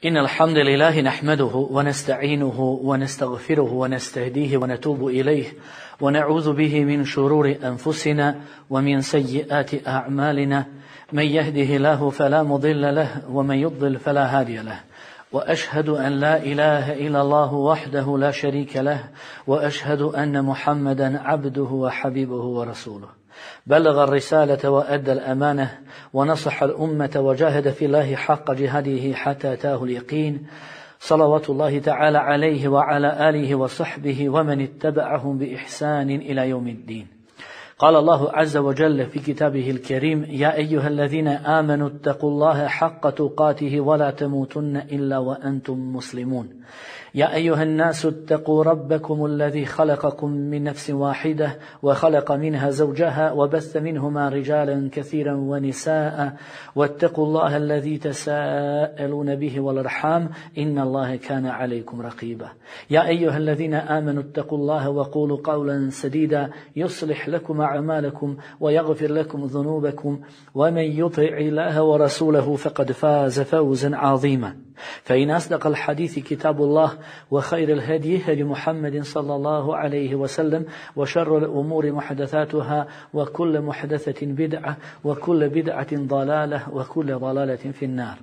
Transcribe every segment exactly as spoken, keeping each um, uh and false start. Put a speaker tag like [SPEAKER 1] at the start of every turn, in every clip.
[SPEAKER 1] إن الحمد لله نحمده ونستعينه ونستغفره ونستهديه ونتوب إليه ونعوذ به من شرور أنفسنا ومن سيئات أعمالنا. من يهده الله فلا مضل له ومن يضلل فلا هادي له. وأشهد أن لا إله إلا الله وحده لا شريك له وأشهد أن محمدا عبده وحبيبه ورسوله. بلغ الرسالة وأدى الأمانة ونصح الأمة وجاهد في الله حق جهاده حتى أتاه اليقين، صلوات الله تعالى عليه وعلى آله وصحبه ومن اتبعهم بإحسان إلى يوم الدين. قال الله عز وجل في كتابه الكريم: يا أيها الذين آمنوا اتقوا الله حق تقاته ولا تموتن إلا وأنتم مسلمون. يا أيها الناس اتقوا ربكم الذي خلقكم من نفس واحدة وخلق منها زوجها وبث منهما رجالا كثيرا ونساء واتقوا الله الذي تساءلون به والأرحام إن الله كان عليكم رقيبا. يا أيها الذين آمنوا اتقوا الله وقولوا قولا سديدا يصلح لكم أعمالكم ويغفر لكم ذنوبكم ومن يطع الله ورسوله فقد فاز فوزا عظيما. فإن أصدق الحديث كتاب الله وخير الهدي هدي محمد صلى الله عليه وسلم وشر الأمور محدثاتها وكل محدثة بدعة وكل بدعة ضلالة وكل ضلالة في النار.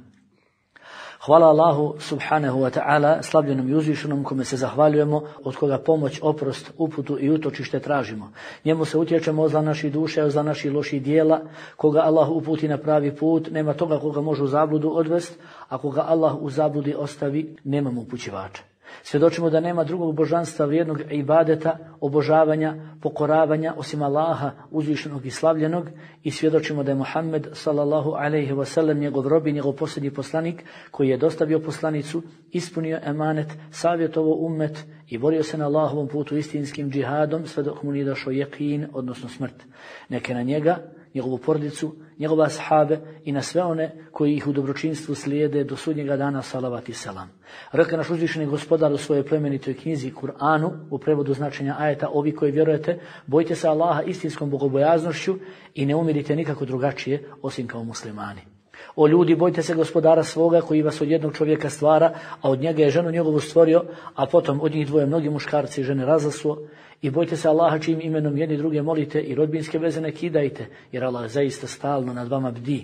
[SPEAKER 1] Hvala Allahu subhanahu wa ta'ala, slavljenom i uzvišenom, kome se zahvaljujemo, od koga pomoć, oprost, uputu i utočište tražimo. Njemu se utječemo od zla naših duša i od zla naših loših dijela. Koga Allah uputi na pravi put, nema toga koga može u zabludu odvesti, a koga Allah u zabludi ostavi, nema mu upućivača. Svjedočimo da nema drugog božanstva vrijednog ibadeta, obožavanja, pokoravanja osim Allaha uzvišenog i slavljenog, i svjedočimo da je Muhammed sallallahu alejhi ve sellem njegov rob i njegov posljednji poslanik koji je dostavio poslanicu, ispunio emanet, savjetovao ummet i borio se na Allahovom putu istinskim džihadom sve dok mu nije došao jeqin, odnosno smrt. Neke na njega, njegovu porodicu, njegove ashabe i na sve one koji ih u dobročinstvu slijede do sudnjega dana, salavat i selam. Rekao naš uzvišeni gospodar u svojoj plemenitoj knjizi Kur'anu, u prevodu značenja ajeta: ovi koji vjerujete, bojte se Allaha istinskom bogobojaznošću i ne umirite nikako drugačije osim kao muslimani. O ljudi, bojte se gospodara svoga koji vas od jednog čovjeka stvara, a od njega je ženu njegovu stvorio, a potom od njih dvoje mnogi muškarci i žene razasuo. I bojte se Allaha čijim imenom jedni druge molite i rodbinske veze ne kidajte, jer Allah zaista stalno nad vama bdi.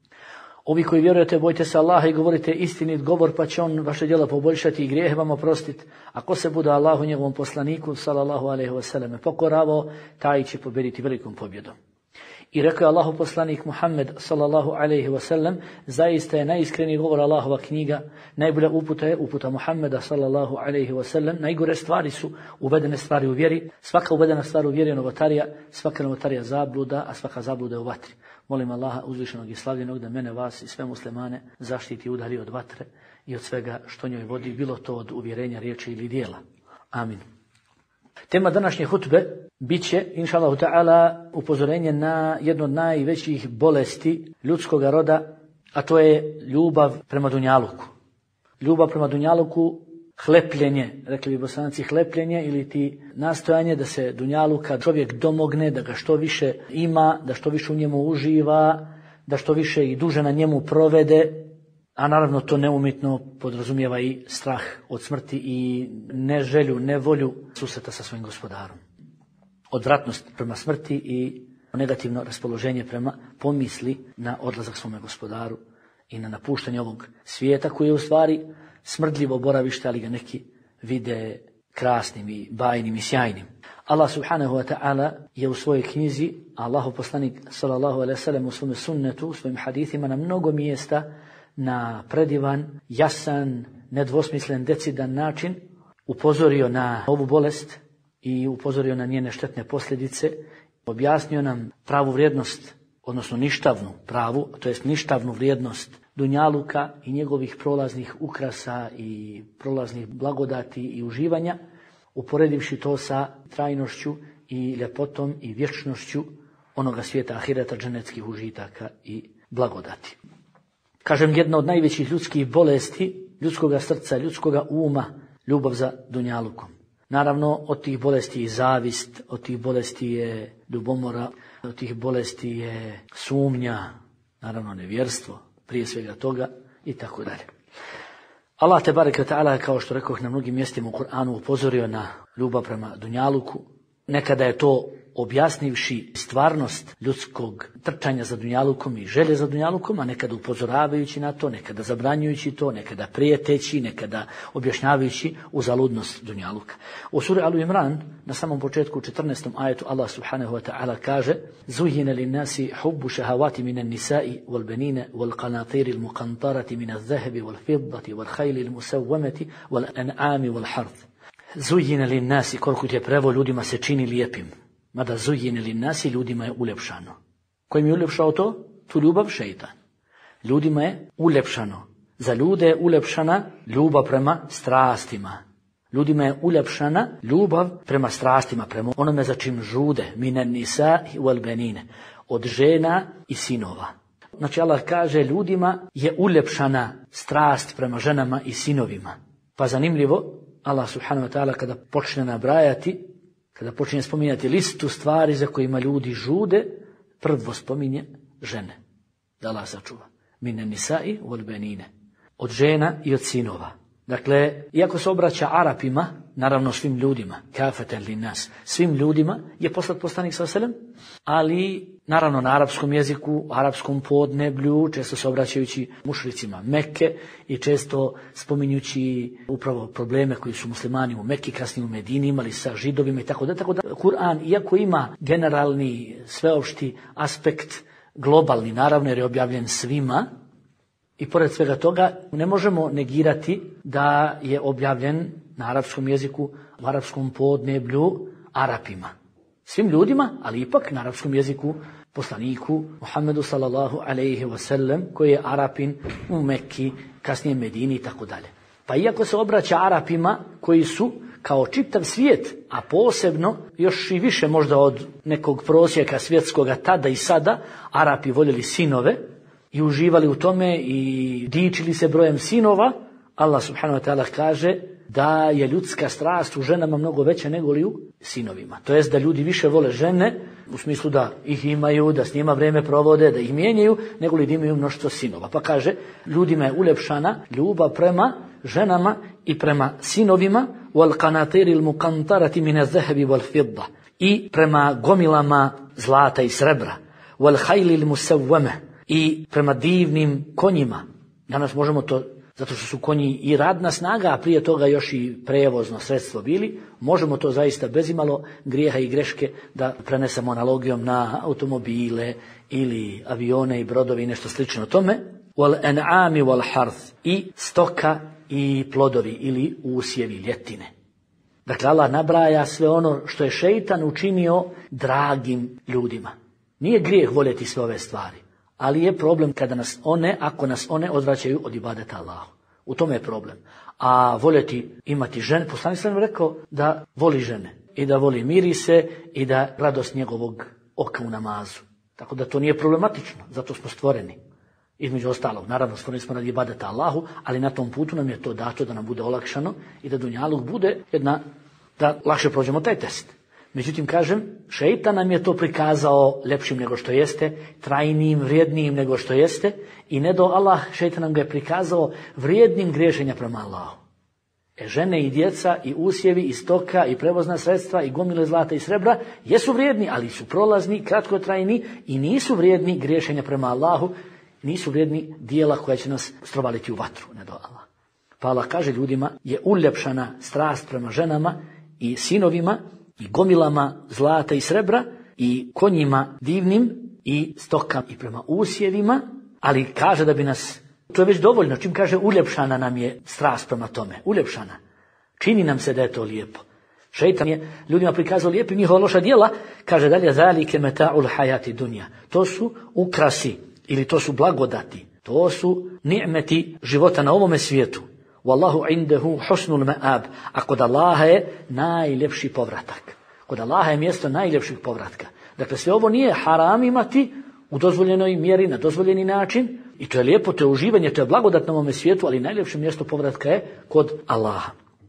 [SPEAKER 1] Ovi koji vjerujete, bojte se Allaha i govorite istinit govor, pa će on vaše djela poboljšati i grijehe vam oprostiti. Ako se bude Allahu njegovom poslaniku sallallahu alejhi ve selleme pokoravao, taj će pobjediti velikom pobjedom. I rekao je Allahu poslanik Muhammed sallallahu alejhi ve sellem: zaista je najiskreniji govor Allahova knjiga, najbolja uputa je uputa Muhammeda sallallahu alejhi ve sellem. Najgore stvari su uvedene stvari u vjeri. Svaka uvedena stvar u vjeri je novotarija, svaka novotarija zabluda, a svaka zabluda je u vatri. Molim Allaha uzvišenog i slavljenog da mene, vas i sve muslimane zaštiti i udari od vatre i od svega što njoj vodi, bilo to od uvjerenja, riječi ili dijela. Amin. Tema današnje hutbe bit će, inša Allahu ta'ala, upozorenje na jednu od najvećih bolesti ljudskog roda, a to je ljubav prema dunjaluku. Ljubav prema dunjaluku, hlepljenje, rekli bi Bosanci, hlepljenje ili ti nastojanje da se dunjaluka čovjek domogne, da ga što više ima, da što više u njemu uživa, da što više i duže na njemu provede. A naravno to neumitno podrazumijeva i strah od smrti i ne želju, ne volju susreta sa svojim gospodarom. Odvratnost prema smrti i negativno raspoloženje prema pomisli na odlazak svome gospodaru i na napuštanje ovog svijeta koji je u stvari smrdljivo boravište, ali ga neki vide krasnim i bajnim i sjajnim. Allah subhanahu wa ta'ala je u svojoj knjizi, Allahu poslanik sallallahu alejhi ve sellem u svome sunnetu, u svojim hadithima na mnogo mjesta na predivan, jasan, nedvosmislen, decidan način upozorio na ovu bolest i upozorio na njene štetne posljedice, objasnio nam pravu vrijednost, odnosno ništavnu pravu, to jest ništavnu vrijednost dunjaluka i njegovih prolaznih ukrasa i prolaznih blagodati i uživanja, uporedivši to sa trajnošću i ljepotom i vječnošću onoga svijeta ahireta, dženetskih užitaka i blagodati. Kažem, jedna od najvećih ljudskih bolesti, ljudskoga srca, ljudskoga uma, ljubav za dunjalukom. Naravno, od tih bolesti je zavist, od tih bolesti je ljubomora, od tih bolesti je sumnja, naravno nevjerstvo, prije svega toga i tako dalje. Allah te bareke ve taala, kao što rekoh, na mnogim mjestima u Kur'anu upozorio na ljubav prema dunjaluku. Nekada je to objasnivši stvarnost ljudskog trčanja za dunjalukom i želje za dunjalukom, a nekada upozoravajući na to, nekada zabranjujući to, nekada prijeteći, nekada objašnjavajući uzaludnost dunjaluka. U suri Alu Imran, na samom početku u četrnaestom ajetu, Allah subhanahu wa ta'ala kaže: Zujjina lin nasi hubbu shahawati minan nisa'i wal banina wal qanatir al muqantarati min adh-dhahabi wal fiddati wal khayli al musawwamati wal an'ami wal harth. Zujjina lin nasi, koliko je prevo, ljudima se čini lijepim. Mada zujjina lin nasi, ljudima je uljepšano. Ko im je uljepšao to? Tu ljubav? Šejtan. Ljudima je uljepšano. Za ljude je uljepšana ljubav prema strastima. Ljudima je uljepšana ljubav prema strastima, prema onome za čim žude. Minan nisa wal banine. Od žena i sinova. Znači Allah kaže, ljudima je uljepšana strast prema ženama i sinovima. Pa zanimljivo, Allah subhanahu wa ta'ala kada počne nabrajati, kada počne spominjati listu stvari za kojima ljudi žude, prvo spominje žene. Da Allah sačuva. Mine nisa'i wal banine. Od žena i od sinova. Dakle, iako se obraća Arapima, naravno svim ljudima, kafatan linnas, svim ljudima je poslat poslanik sallallahu alejhi ve sellem, ali naravno na arapskom jeziku, u arapskom podneblju, često se obraćajući mušricima Mekke i često spominjući upravo probleme koji su muslimani u Mekki, kasnije u Medini imali sa židovima i tako da. Tako da Kur'an, iako ima generalni, sveopšti aspekt, globalni naravno jer je objavljen svima, i pored svega toga ne možemo negirati da je objavljen na arapskom jeziku, u arapskom podneblju, Arapima. Svim ljudima, ali ipak na arapskom jeziku poslaniku Muhammedu sallallahu alejhi ve sellem, koji je Arapin u Mekki, kasnije Medini i tako dalje. Pa iako se obraća Arapima koji su kao čitav svijet, a posebno još i više možda od nekog prosjeka svjetskoga tada i sada, Arapi voljeli sinove i uživali u tome i dičili se brojem sinova, Allah subhanahu wa ta'ala kaže da je ljudska strast u ženama mnogo veća nego li u sinovima. To jest da ljudi više vole žene, u smislu da ih imaju, da s njima vrijeme provode, da ih mijenjaju, nego li da imaju mnoštvo sinova. Pa kaže, ljudima je uljepšana ljubav prema ženama i prema sinovima, wal qanatiril muqantarati min adh-dhahabi wal fidda, i prema gomilama zlata i srebra, wal khaylil musawwama, i prema divnim konjima. Danas možemo to, zato što su konji i radna snaga, a prije toga još i prevozno sredstvo bili, možemo to zaista bez imalo grijeha i greške da prenesemo analogijom na automobile ili avione i brodovi i nešto slično tome. Wal an'ami wal harth, i stoka i plodovi ili usjevi, ljetine. Dakle, Allah nabraja sve ono što je šejtan učinio dragim ljudima. Nije grijeh voljeti sve ove stvari, ali je problem kada nas one, ako nas one odvraćaju od ibadeta Allahu. U tome je problem. A voljeti imati žene, poslanik sallallahu alejhi ve sellem rekao da voli žene i da voli mirise i da radost njegovog oka u namazu. Tako da to nije problematično, zato smo stvoreni. Između ostalog, naravno stvoreni smo radi ibadeta Allahu, ali na tom putu nam je to dato da nam bude olakšano i da dunjaluk bude jedna, da lakše prođemo taj test. Međutim, kažem, šejtan nam je to prikazao ljepšim nego što jeste, trajnijim, vrijednijim nego što jeste, i ne do Allah, šejtan nam ga je prikazao vrijednim griješenja prema Allahu. E, žene i djeca i usjevi i stoka i prevozna sredstva i gomile zlata i srebra jesu vrijedni, ali su prolazni, kratkotrajni i nisu vrijedni griješenja prema Allahu, nisu vrijedni dijela koja će nas strovaliti u vatru, ne do Allah. Pa Allah kaže, ljudima je uljepšana strast prema ženama i sinovima i gomilama zlata i srebra i konjima divnim i stoka i prema usjevima, ali kaže da bi nas, to je već dovoljno, čim kaže uljepšana nam je strast prema tome, uljepšana. Čini nam se da je to lijepo. Šejtan je ljudima prikazao lijepim njihova loša djela, kaže dalje, zalike meta'ul hayati dunja. To su ukrasi ili to su blagodati, to su ni'meti života na ovome svijetu. Wallahu indahu husnul ma'ab, a kod Allaha je najljepši povratak. Kod Allaha je mjesto najljepših povratka. Dakle, sve ovo nije haram imati u dozvoljenoj mjeri, na dozvoljeni način, i to je lijepo, to je uživanje, to je blagodat na ovome svijetu, ali najljepše mjesto povratka je kod Allaha.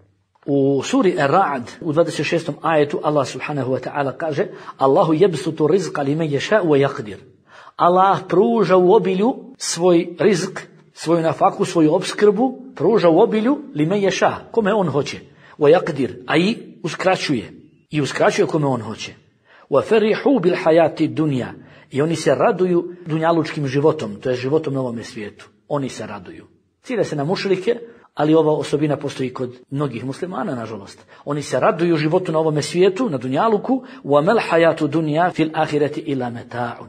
[SPEAKER 1] U suri Ar-Ra'd, u dvadeset šestom ajetu, Allah subhanahu wa ta'ala kaže: Allahu yabsutu rizqa limen yasha'u wa yaqdir. Allah pruža u obilju svoj rizq svoju nafaku, svoju opskrbu pruža u obilju lime ješa, kome on hoće. Wa yaqdir, a i uskraćuje. I uskraćuje kome on hoće. Wa farihu bil hayati dunya, i oni se raduju dunjalučkim životom, to je životom na ovome svijetu. Oni se raduju. Cilja se na mušrike, ali ova osobina postoji kod mnogih muslimana, nažalost. Oni se raduju životu na ovome svijetu, na dunjaluku, wa mal hayatu dunya fil akhirati illa mata'un.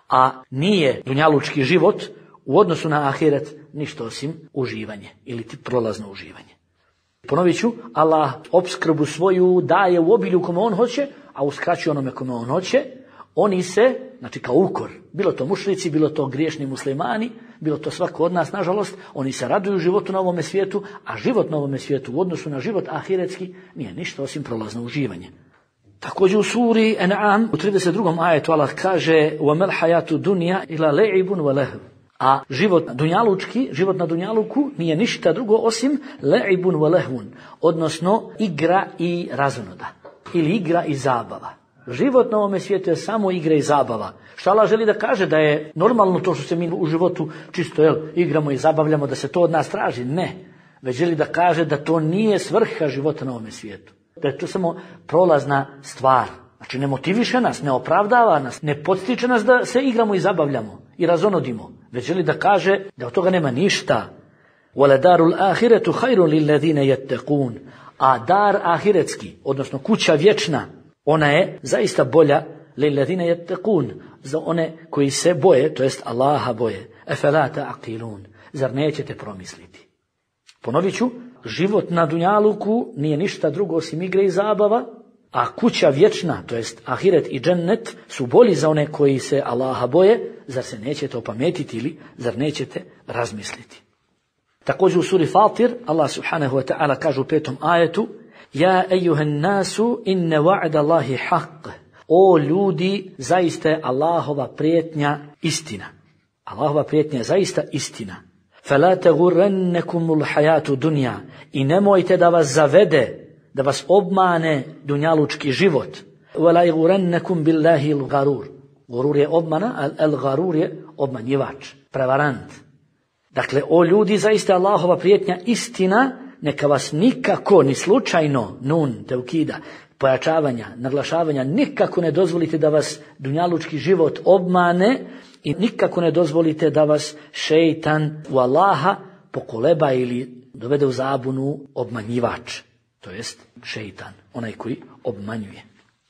[SPEAKER 1] A nije dunjalučki život u odnosu na ahiret ništa osim uživanje ili ti prolazno uživanje. Ponovit ću, Allah opskrbu svoju daje u obilju kome on hoće, a uskraćuje onome kome on hoće. Oni se, znači kao ukor, bilo to mušrici, bilo to griješni muslimani, bilo to svako od nas, nažalost, oni se raduju životu na ovome svijetu, a život na ovome svijetu u odnosu na život ahiretski nije ništa osim prolazno uživanje. Također u suri An'am u trideset drugom ajetu Allah kaže: وَمَلْ حَيَاتُ دُنْيَا إِلَا لَعِبٌ وَلَهْوٌ. A život dunjalučki, život na dunjaluku nije ništa drugo osim le'ibun wa lehvun, odnosno igra i razonoda, ili igra i zabava. Život na ovome svijetu je samo igra i zabava. Šta Allah želi da kaže? Da je normalno to što se mi u životu čisto jel, igramo i zabavljamo, da se to od nas traži? Ne. Već želi da kaže da to nije svrha života na ovome svijetu. Da je to samo prolazna stvar. Znači ne motiviše nas, ne opravdava nas, ne podstiče nas da se igramo i zabavljamo i razonodimo. Već želi da kaže da od toga nema ništa. وَلَدَارُ الْآخِرَةُ خَيْرٌ لِلَّذِينَ يَتَّقُونَ. A dar ahiretski, odnosno kuća vječna, ona je zaista bolja لِلَّذِينَ يَتَّقُونَ, za one koji se boje, to jest Allaha boje. أَفَلَا تَعْقِلُونَ. Zar nećete promisliti? Ponovit ću, život na dunjaluku nije ništa drugo osim igre i zabava, a kuća vječna, to jest ahiret i džennet, su bolji za one koji se Allaha boje. Zar se nećete opametiti ili zar nećete razmisliti? Također u suri Fatir Allah subhanahu wa ta'ala kaže u petom ajetu: Ja ejuhan nasu inne wa'da Allahi haqq. O ljudi, zaista je Allahova prijetnja istina. Allahova prijetnja je zaista istina. Fala taghurrannakumul hayatu dunya. I nemojte da vas zavede, da vas obmane dunjalučki život. Wala yaghurrannakum billahi al-gharur. Gurur je obmana, a al-gharur je obmanjivač, prevarant. Dakle, o ljudi, zaista Allahova prijetnja istina, neka vas nikako, ni slučajno, nun, teukida, pojačavanja, naglašavanja, nikako ne dozvolite da vas dunjalučki život obmane i nikako ne dozvolite da vas šeitan u Allaha pokoleba ili dovede u zabunu obmanjivač, to jest šeitan, onaj koji obmanjuje.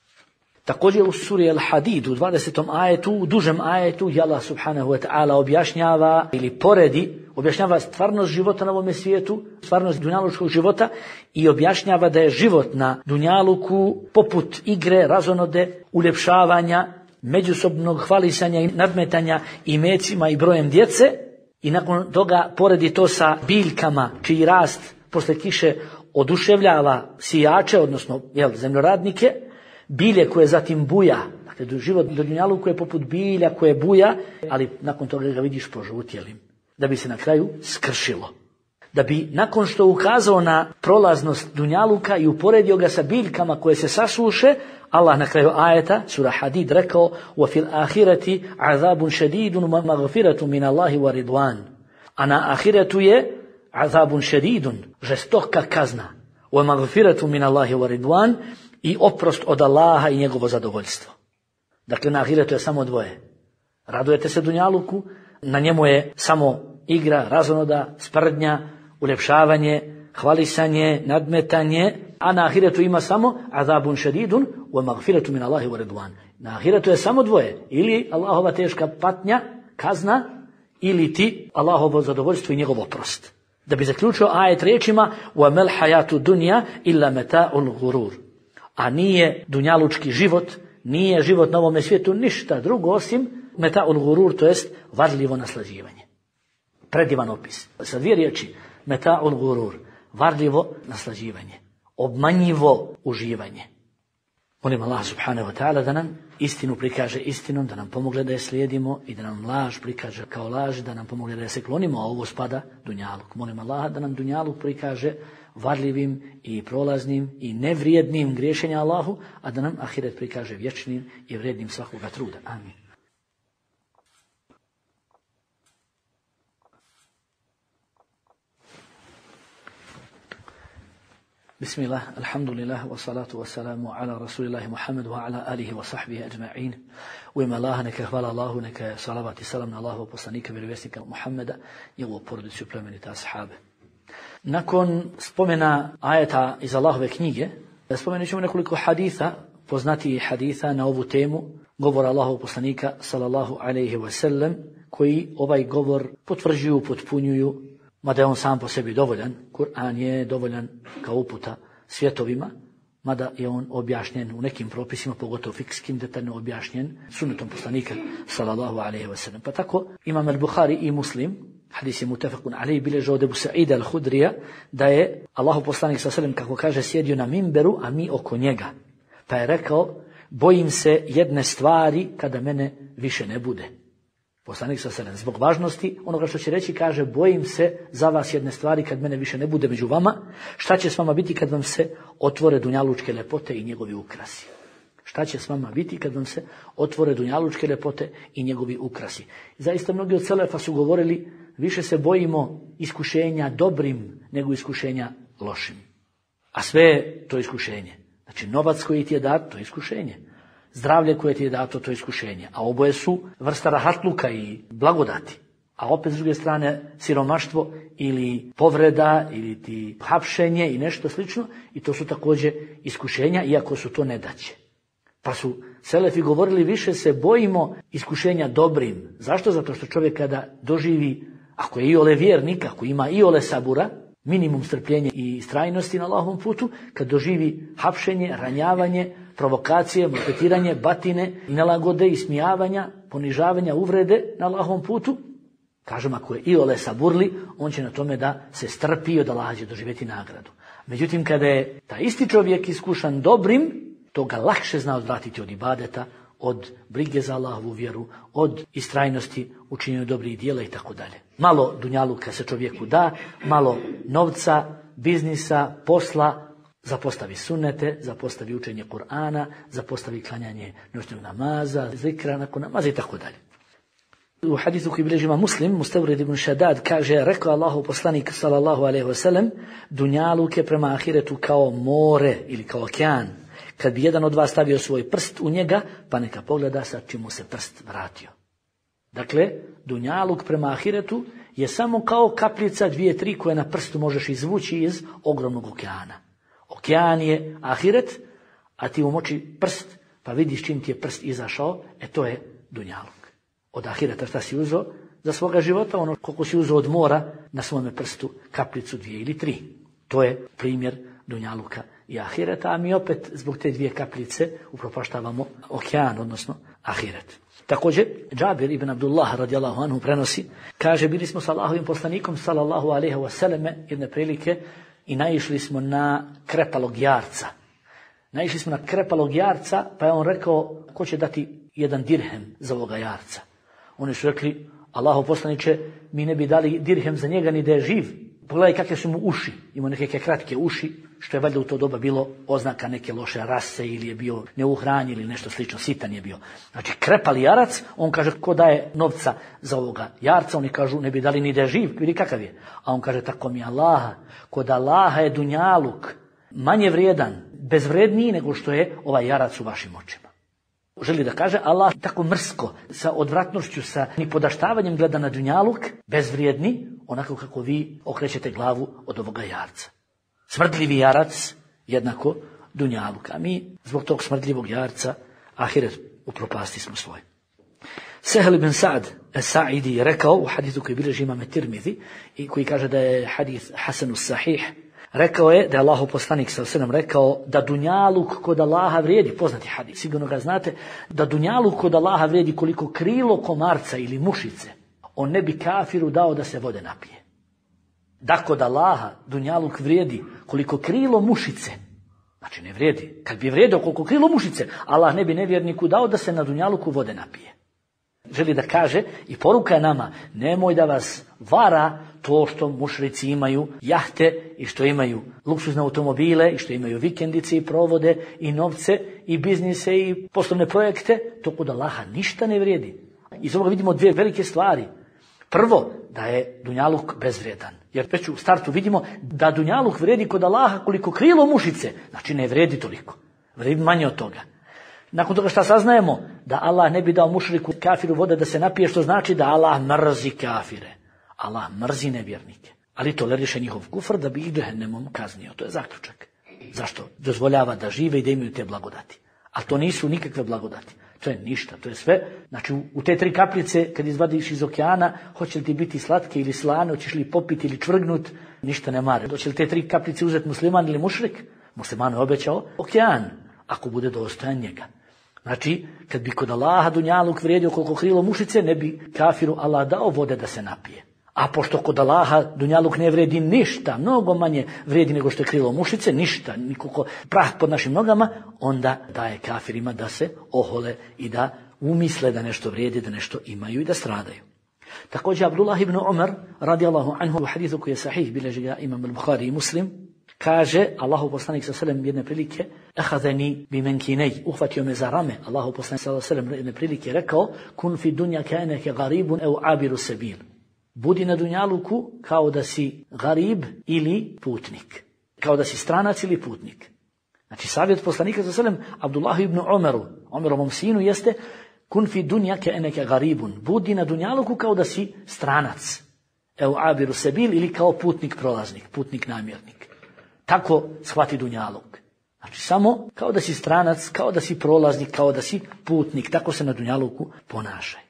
[SPEAKER 1] Također u suri Al-Hadid u dvadesetom ajetu, u dužem ajetu, Allah subhanahu wa ta'ala objašnjava ili poredi, objašnjava stvarnost života na ovome svijetu, stvarnost dunjalučkog života i objašnjava da je život na dunjaluku poput igre, razonode, uljepšavanja, međusobnog hvalisanja i nadmetanja imecima i brojem djece, i nakon toga poredi to sa biljkama čiji rast posle kiše oduševljava sijače, odnosno jel, zemljoradnike, bilje koje zatim buja. Dakle, život do dunjaluku je poput bilja koje buja, ali nakon toga ga vidiš požutjelim, da bi se na kraju skršilo. Da bi nakon što ukazao na prolaznost dunjaluka i uporedio ga sa biljkama koje se sasuše, Allah na kraju ajeta, sura Hadid, rekao: وَفِي الْآخِرَةِ عَذَابٌ شَدِيدٌ وَمَغْفِرَةٌ مِنَ اللَّهِ وَرِضْوَانٌ. A na ahiretu je azabun šedidun, žestoka kazna, وَمَغْفِرَةٌ مِنَ اللَّهِ وَرِضْوَانٌ, i oprost od Allaha i njegovo zadovoljstvo. Dakle, na ahiretu je samo dvoje. Radujete se dunjaluku, na njemu je samo igra, razonoda, sprdnja, uljepšavanje, hvalisanje, nadmetanje, a na ahiretu ima samo azabun šedidun wa maghfiratu min Allahi wa ridwan. Na ahiretu je samo dvoje, ili Allahova teška patnja, kazna, ili ti Allahovo zadovoljstvo i njegov oprost. Da bi zaključio ajet riječima: wa mal hayatu dunya illa mata'ul ghurur. A nije dunjalučki život, nije život na ovome svijetu ništa drugo osim meta'ul ghurur, to jest varljivo naslađivanje. Predivan opis. Sa dvije riječi: meta'ul ghurur, varljivo naslađivanje, obmanjivo uživanje. Molim Allah subhanahu wa ta'ala da nam istinu prikaže istinom, da nam pomogne da je slijedimo i da nam laž prikaže kao laž, da nam pomogne da je se klonimo, a ovo spada dunjaluk. Molim Allah da nam dunjaluk prikaže varljivim i prolaznim i nevrijednim griješenja Allahu, a da nam ahiret prikaže vječnim i vrijednim svakoga truda. Amin. Bismillah, alhamdulillah, wa salatu wa salamu ala rasulillahi Muhammedu wa ala alihi wa sahbihi ajma'in. U ime Allaha, neka hvala Allahu, neka salavat i salam na Allahu poslanika, vjerovjesnika Muhammeda, njegovu porodicu i plemenite ashabe. Nakon spomena ajeta iz Allahove knjige, spomenut ćemo nekoliko haditha, poznatijih haditha na ovu temu, govora Allahovog poslanika, sallallahu alaihi wa sallam, koji ovaj govor potvrđuju, potpunjuju, mada je on sam po sebi dovoljan. Kur'an je dovoljan kao uputa svjetovima, mada je on objašnjen u nekim propisima, pogotovo fikskim, detaljno objašnjen sunnetom poslanika, sallallahu alaihi wa sallam. Pa tako Imam al-Bukhari i Muslim, hadis je mutafakun alaihi, bilježe od Ebu Sa'ida al-Hudrija, da je Allahov poslanik sallallahu alaihi wa sallam, kako kaže, sjedio na mimberu, a mi oko njega. Pa je rekao, bojim se jedne stvari kada mene više ne bude. Poslanik sallallahu alejhi ve sellem zbog važnosti onoga što će reći kaže, bojim se za vas jedne stvari kad mene više ne bude među vama. Šta će s vama biti kad vam se otvore dunjalučke lepote i njegovi ukrasi? Šta će s vama biti kad vam se otvore dunjalučke lepote i njegovi ukrasi? Zaista mnogi od selefa su govorili, više se bojimo iskušenja dobrim nego iskušenja lošim. A sve je to iskušenje. Znači novac koji ti je dat, to je iskušenje. Zdravlje koje ti je dato, to je iskušenje. A oboje su vrsta rahatluka i blagodati. A opet s druge strane siromaštvo ili povreda ili ti hapšenje i nešto slično. I to su također iskušenja, iako su to nedaće. Pa su selefi govorili, više se bojimo iskušenja dobrim. Zašto? Zato što čovjek kada doživi, ako je iole vjernik, ako ima iole sabura, minimum strpljenja i istrajnosti na Allahovom putu, kad doživi hapšenje, ranjavanje, provokacije, maltretiranje, batine, nelagode, ismijavanja, ponižavanja, uvrede na Allahovom putu, kažem, ako je iole saburli, on će na tome da se strpi i od Allaha će doživjeti nagradu. Međutim, kada je taj isti čovjek iskušan dobrim, to ga lakše zna odvratiti od ibadeta, od brige za Allahovu vjeru, od istrajnosti u činjenju dobrih djela i tako dalje. Malo dunjaluka se čovjeku da, malo novca, biznisa, posla, zapostavi sunnete, zapostavi učenje Kur'ana, zapostavi klanjanje noćnog namaza, zikra nakon namaza i tako dalje. U hadisu koji bilježi Imam Muslim, Mustavrid ibn Šadad kaže, rekao Allahov poslanik sallallahu alejhi ve sellem, dunjaluk je prema ahiretu kao more ili kao okean. Kad bi jedan od vas stavio svoj prst u njega, pa neka pogleda sa čim mu se prst vratio. Dakle, dunjaluk prema ahiretu je samo kao kapljica dvije, tri koje na prstu možeš izvući iz ogromnog okeana. Okean je ahiret, a ti umoči prst, pa vidiš čim ti je prst izašao, e to je dunjaluk. Od ahireta šta si uzeo za svoga života, ono koliko si uzeo od mora na svome prstu kapljicu dvije ili tri. To je primjer dunjaluka i ahireta, a mi opet zbog te dvije kapljice upropaštavamo okean, odnosno ahiret. Također, Džabir ibn Abdullah radijallahu anhu prenosi, kaže, bili smo sa Allahovim poslanikom sallallahu alejhi ve selleme jedne prilike i naišli smo na krepalog jarca. Naišli smo na krepalog jarca, pa je on rekao, ko će dati jedan dirhem za ovoga jarca? Oni su rekli, Allahov poslaniče, mi ne bi dali dirhem za njega ni da je živ. Pogledaj kakve su mu uši, ima neke kratke uši, što je valjda u to doba bilo oznaka neke loše rase ili je bio neuhranjen ili nešto slično, sitan je bio. Znači krepali jarac, on kaže, ko daje novca za ovoga jarca, oni kažu, ne bi dali ni da je živ, vidi kakav je. A on kaže, tako mi Allaha, kod Allaha je dunjaluk manje vrijedan, bezvredniji nego što je ovaj jarac u vašim očima. Želi da kaže, Allah tako mrsko, sa odvratnošću, sa nipodaštavanjem gleda na dunjaluk, bezvrijedni, onako kako vi okrećete glavu od ovoga jarca. Smrdljivi jarac, jednako dunjaluk. A mi zbog tog smrdljivog jarca, ahiret upropasti smo svoj. Sehel ibn Sa'd Sa'idi je rekao u hadisu koji bilježi Imam Tirmizi i koji kaže da je hadis Hasanu Sahih, rekao je da je Allahov poslanik sallallahu alejhi ve sellem rekao da dunjaluk kod Allaha vrijedi, poznati hadis, sigurno ga znate, da dunjaluk kod Allaha vrijedi koliko krilo komarca ili mušice, on ne bi kafiru dao da se vode napije. Da kod Allaha dunjaluk vrijedi koliko krilo mušice, znači ne vrijedi, kad bi vrijedio koliko krilo mušice, Allah ne bi nevjerniku dao da se na dunjaluku vode napije. Želi da kaže i poruka je nama, nemoj da vas vara to što mušrici imaju jahte i što imaju luksuzne automobile i što imaju vikendice i provode i novce i biznise i poslovne projekte, to kod Allaha ništa ne vrijedi. Iz ovoga vidimo dvije velike stvari. Prvo, da je dunjaluk bezvrijedan. Jer već u startu vidimo da dunjaluk vredi kod Allaha koliko krilo mušice. Znači ne vredi toliko. Vredi manje od toga. Nakon toga šta saznajemo? Da Allah ne bi dao mušriku kafiru vode da se napije, što znači da Allah mrzi kafire. Allah mrzi nevjernike. Ali toleriše njihov kufr da bi ih džehennemom kaznio. To je zaključak. Zašto? Dozvoljava da žive i da imaju te blagodati. A to nisu nikakve blagodati. To je ništa, to je sve. Znači u te tri kapljice kad izvadiš iz okeana, hoće li ti biti slatke ili slane, hoćeš li popiti ili čvrgnut, ništa ne mare. Hoće li te tri kapljice uzeti musliman ili mušrik? Musliman je obećao okean, ako bude dostojan njega. Znači, kad bi kod Allaha dunjaluk vrijedio koliko krilo mušice, ne bi kafiru Allah dao vode da se napije. A pošto kod Allaha dunjaluk ne vredi ništa, mnogo manje vredi nego što je krilo mušice, ništa, nikoliko prah pod našim nogama, onda daje kafirima da se ohole i da umisle da nešto vrijedi, da nešto imaju i da stradaju. Također Abdullah ibn Umar, radijallahu anhu, u hadithu koji je sahih, bilježi ga imam al-Bukhari i Muslim, kaže, Allahu poslanik sallallahu alejhi ve sellem jedne prilike, ahadani bi menkinej, uhvatio me za rame. Allahu poslanik sallallahu alejhi ve sellem jedne prilike rekao, kun fi dunja ka'annaka gharibun aw abiru sabil. Budi na dunjaluku kao da si garib ili putnik. Kao da si stranac ili putnik. Znači savjet poslanika sallallahu alejhi ve sellem Abdullah ibn Umaru, Umarovom sinu jeste, kun fi dunja ka'annaka gharibun. Budi na dunjaluku kao da si stranac. Aw abiru sabil ili kao putnik prolaznik, putnik namjernik. Tako shvati dunjaluk. Znači samo kao da si stranac, kao da si prolaznik, kao da si putnik. Tako se na dunjaluku ponašaj.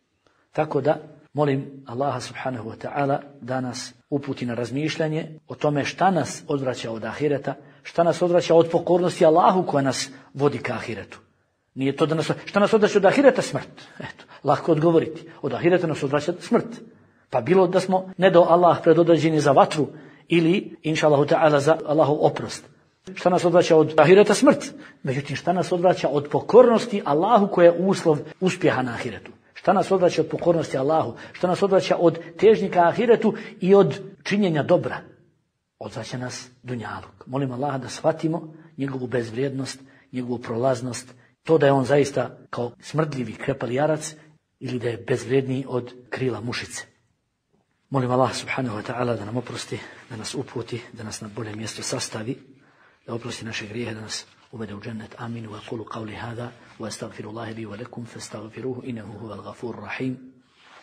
[SPEAKER 1] Tako da molim Allaha subhanahu wa ta'ala da nas uputi na razmišljanje o tome šta nas odvraća od ahireta, šta nas odvraća od pokornosti Allahu koja nas vodi ka ahiretu. Nije to da nas, šta nas odvraća od ahireta? Smrt. Eto, lako odgovoriti. Od ahireta nas odvraća smrt. Pa bilo da smo ne do Allah predodređeni za vatru, ili, inša Allahu ta'ala, za Allahov oprost. Šta nas odvraća od ahireta? Smrt. Međutim, šta nas odvraća od pokornosti Allahu koja je uslov uspjeha na ahiretu? Šta nas odvraća od pokornosti Allahu? Šta nas odvraća od težnjika ahiretu i od činjenja dobra? Odvraća nas dunjaluk. Molim Allaha da shvatimo njegovu bezvrijednost, njegovu prolaznost, to da je on zaista kao smrdljivi krepali jarac ili da je bezvrijedniji od krila mušice. Molim Allah subhanahu wa ta'ala da nam oprosti, da nas uputi, da nas na bolje mjesto sastavi, da oprosti naše grijehe, da nas uvede u džennet. Amin. Wa qulu qawli hada wa astaghfirullahi li wa lakum fastaghfiruhu innahu huwal ghafurur rahim.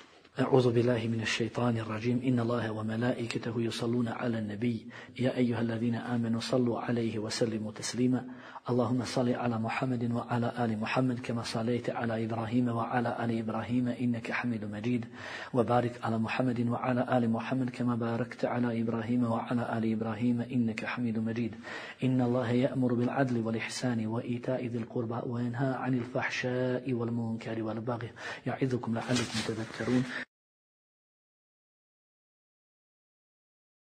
[SPEAKER 1] أعوذ بالله من الشيطان الرجيم إن الله وملائكته يصلون على النبي يا أيها الذين آمنوا صلوا عليه وسلموا تسليما اللهم صل على محمد وعلى آل محمد كما صليت على إبراهيم وعلى آل إبراهيم إنك حميد مجيد وبارك على محمد وعلى آل محمد كما باركت على إبراهيم وعلى آل إبراهيم إنك حميد مجيد إن الله يأمر بالعدل والإحسان وإيتاء ذي القربى وينهى عن الفحشاء والمنكر والبغي يعظكم لعلكم تذكرون